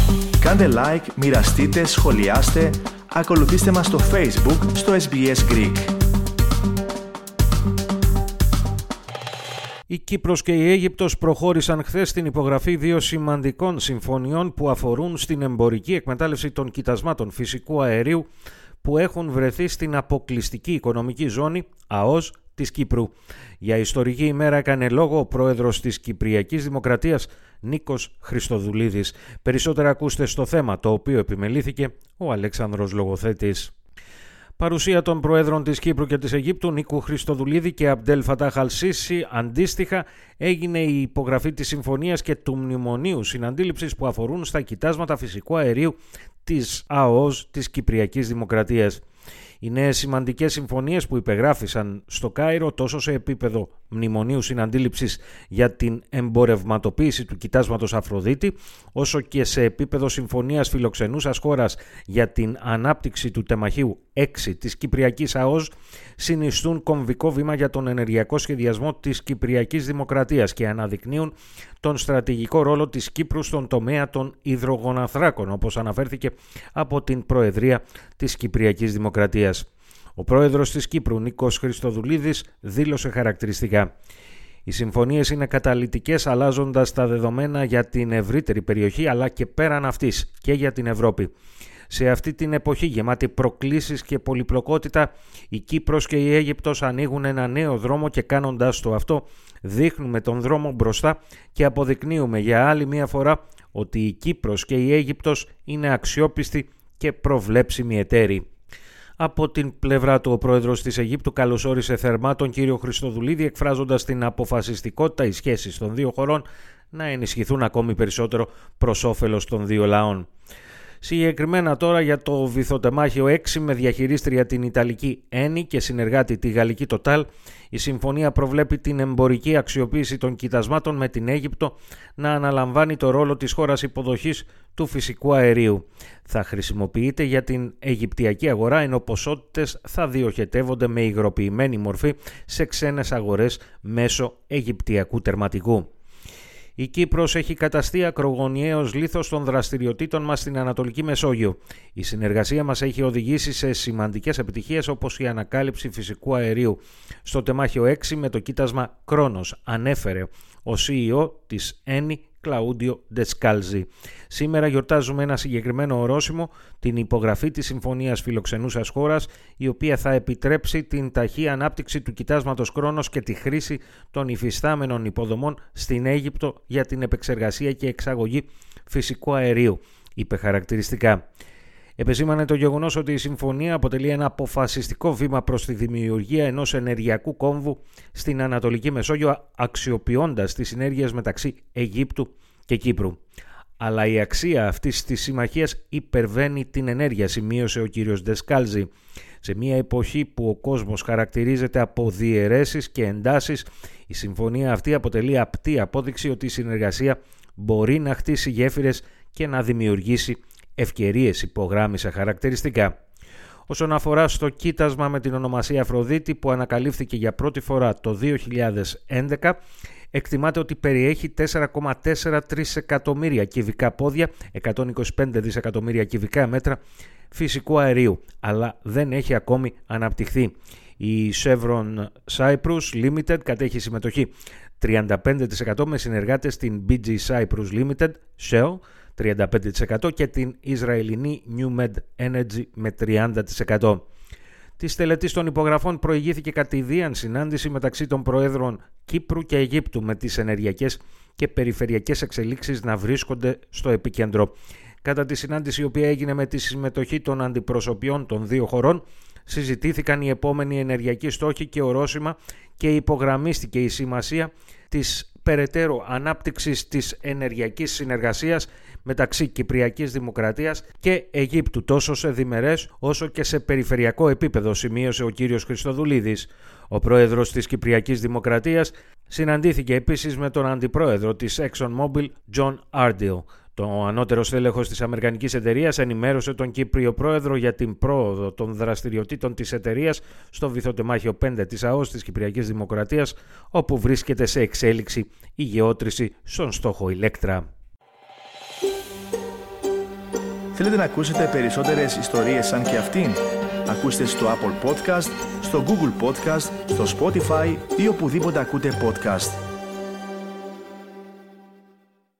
Κάντε like, μοιραστείτε, σχολιάστε, ακολουθήστε μας στο Facebook, στο SBS Greek. Η Κύπρος και η Αίγυπτος προχώρησαν χθες στην υπογραφή δύο σημαντικών συμφωνιών που αφορούν στην εμπορική εκμετάλλευση των κοιτασμάτων φυσικού αερίου που έχουν βρεθεί στην αποκλειστική οικονομική ζώνη ΑΟΣ της Κύπρου. Για ιστορική ημέρα έκανε λόγο ο πρόεδρος της Κυπριακής Δημοκρατίας, Νίκος Χριστοδουλίδης. Περισσότερα ακούστε στο θέμα, το οποίο επιμελήθηκε ο Αλέξανδρος Λογοθέτης. Παρουσία των Προέδρων της Κύπρου και της Αιγύπτου, Νίκου Χριστοδουλίδη και Αμπτέλ Φατάχ Αλ-Σίσι, αντίστοιχα έγινε η υπογραφή της συμφωνίας και του μνημονίου συναντήληψης που αφορούν στα κοιτάσματα φυσικού αερίου της ΑΟΣ της Κυπριακής Δημοκρατίας. Οι νέες σημαντικές συμφωνίες που υπεγράφησαν στο Κάιρο τόσο σε επίπεδο μνημονίου συναντήληψης για την εμπορευματοποίηση του κοιτάσματος Αφροδίτη, όσο και σε επίπεδο συμφωνίας φιλοξενούσας χώρας για την ανάπτυξη του τεμαχίου 6 της Κυπριακής ΑΟΣ, συνιστούν κομβικό βήμα για τον ενεργειακό σχεδιασμό της Κυπριακής Δημοκρατίας και αναδεικνύουν τον στρατηγικό ρόλο της Κύπρου στον τομέα των υδρογοναθράκων, όπως αναφέρθηκε από την Προεδρία της Κυπριακής Δημοκρατίας. Ο πρόεδρος της Κύπρου, Νίκος Χριστοδουλίδης, δήλωσε χαρακτηριστικά: «Οι συμφωνίες είναι καταλυτικές, αλλάζοντας τα δεδομένα για την ευρύτερη περιοχή αλλά και πέραν αυτής και για την Ευρώπη. Σε αυτή την εποχή γεμάτη προκλήσεις και πολυπλοκότητα, η Κύπρος και η Αίγυπτος ανοίγουν ένα νέο δρόμο και κάνοντας το αυτό δείχνουμε τον δρόμο μπροστά και αποδεικνύουμε για άλλη μία φορά ότι η Κύπρος και η Αίγυπτος είναι αξιόπιστοι και προβλέψιμοι εταίροι». Από την πλευρά του, ο πρόεδρος της Αιγύπτου καλωσόρισε θερμά τον κύριο Χριστοδουλίδη, εκφράζοντας την αποφασιστικότητα οι σχέσεις των δύο χωρών να ενισχυθούν ακόμη περισσότερο προς όφελος των δύο λαών. Συγκεκριμένα τώρα για το βυθοτεμάχιο 6 με διαχειρίστρια την Ιταλική Eni και συνεργάτη τη Γαλλική Total, η συμφωνία προβλέπει την εμπορική αξιοποίηση των κοιτασμάτων με την Αίγυπτο να αναλαμβάνει το ρόλο της χώρας υποδοχής του φυσικού αερίου. Θα χρησιμοποιείται για την Αιγυπτιακή αγορά, ενώ ποσότητες θα διοχετεύονται με υγροποιημένη μορφή σε ξένες αγορές μέσω Αιγυπτιακού τερματικού. Η Κύπρος έχει καταστεί ακρογωνιαίος λίθος των δραστηριοτήτων μας στην Ανατολική Μεσόγειο. Η συνεργασία μας έχει οδηγήσει σε σημαντικές επιτυχίες, όπως η ανακάλυψη φυσικού αερίου στο τεμάχιο 6 με το κοίτασμα Κρόνος, ανέφερε ο CEO της Eni, Κλαούντιο Ντεσκάλζη. Σήμερα γιορτάζουμε ένα συγκεκριμένο ορόσημο, την υπογραφή της Συμφωνίας Φιλοξενούσας Χώρας, η οποία θα επιτρέψει την ταχύ ανάπτυξη του κοιτάσματος Κρόνος και τη χρήση των υφιστάμενων υποδομών στην Αίγυπτο για την επεξεργασία και εξαγωγή φυσικού αερίου, είπε χαρακτηριστικά. Επεσήμανε το γεγονός ότι η συμφωνία αποτελεί ένα αποφασιστικό βήμα προς τη δημιουργία ενός ενεργειακού κόμβου στην Ανατολική Μεσόγειο, αξιοποιώντας τις συνέργειες μεταξύ Αιγύπτου και Κύπρου. Αλλά η αξία αυτής της συμμαχίας υπερβαίνει την ενέργεια, σημείωσε ο κύριος Ντεσκάλζη. Σε μια εποχή που ο κόσμος χαρακτηρίζεται από διαιρέσεις και εντάσεις, η συμφωνία αυτή αποτελεί απτή απόδειξη ότι η συνεργασία μπορεί να χτίσει γέφυρες και να δημιουργήσει ευκαιρίες, υπογράμμισε χαρακτηριστικά. Όσον αφορά στο κοίτασμα με την ονομασία Αφροδίτη που ανακαλύφθηκε για πρώτη φορά το 2011, εκτιμάται ότι περιέχει 4,43 εκατομμύρια κυβικά πόδια, 125 δισεκατομμύρια κυβικά μέτρα φυσικού αερίου, αλλά δεν έχει ακόμη αναπτυχθεί. Η Chevron Cyprus Limited κατέχει συμμετοχή 35% με συνεργάτες στην BG Cyprus Limited, Shell, 35% και την Ισραηλινή NewMed Energy με 30%. Της τελετής των υπογραφών προηγήθηκε κατηδίαν συνάντηση μεταξύ των Προέδρων Κύπρου και Αιγύπτου, με τις ενεργειακές και περιφερειακές εξελίξεις να βρίσκονται στο επίκεντρο. Κατά τη συνάντηση, η οποία έγινε με τη συμμετοχή των αντιπροσωπιών των δύο χωρών, συζητήθηκαν οι επόμενοι ενεργειακοί στόχοι και ορόσημα και υπογραμμίστηκε η σημασία της περαιτέρω ανάπτυξης της ενεργειακής συνεργασίας μεταξύ Κυπριακής Δημοκρατίας και Αιγύπτου, τόσο σε διμερές όσο και σε περιφερειακό επίπεδο, σημείωσε ο κύριος Χριστοδουλίδης. Ο πρόεδρος της Κυπριακής Δημοκρατίας συναντήθηκε επίσης με τον αντιπρόεδρο της ExxonMobil, John Ardell. Το ανώτερο στέλεχος της αμερικανικής εταιρείας ενημέρωσε τον Κύπριο πρόεδρο για την πρόοδο των δραστηριοτήτων της εταιρείας στο βυθοτεμάχιο 5 της ΑΟΣ της Κυπριακής Δημοκρατίας, όπου βρίσκεται σε εξέλιξη η γεώτρηση στον στόχο Ηλέκτρα. Θέλετε να ακούσετε περισσότερες ιστορίες σαν και αυτήν? Ακούστε στο Apple Podcast, στο Google Podcast, στο Spotify ή οπουδήποτε ακούτε podcast.